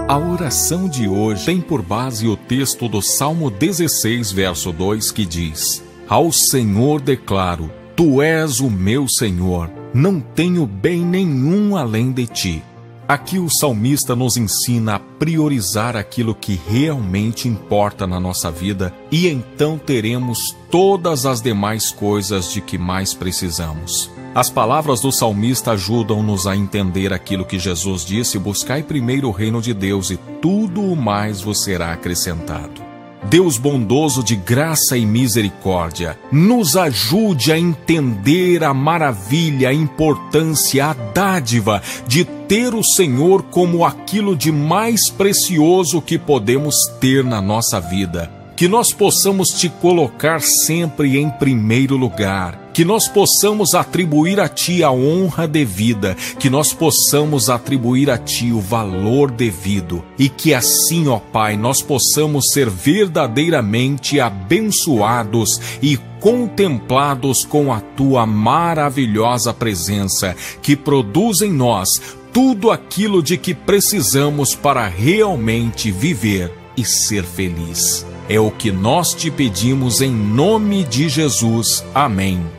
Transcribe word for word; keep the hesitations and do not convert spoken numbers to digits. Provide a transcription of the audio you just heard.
A oração de hoje tem por base o texto do Salmo dezesseis, verso dois, que diz: Ao Senhor declaro, Tu és o meu Senhor, não tenho bem nenhum além de Ti. Aqui o salmista nos ensina a priorizar aquilo que realmente importa na nossa vida e então teremos todas as demais coisas de que mais precisamos. As palavras do salmista ajudam-nos a entender aquilo que Jesus disse: buscai primeiro o reino de Deus e tudo o mais vos será acrescentado. Deus bondoso de graça e misericórdia, nos ajude a entender a maravilha, a importância, a dádiva de ter o Senhor como aquilo de mais precioso que podemos ter na nossa vida. Que nós possamos Te colocar sempre em primeiro lugar, que nós possamos atribuir a Ti a honra devida, que nós possamos atribuir a Ti o valor devido, e que assim, ó Pai, nós possamos ser verdadeiramente abençoados e contemplados com a Tua maravilhosa presença, que produz em nós tudo aquilo de que precisamos para realmente viver e ser feliz. É o que nós Te pedimos em nome de Jesus. Amém.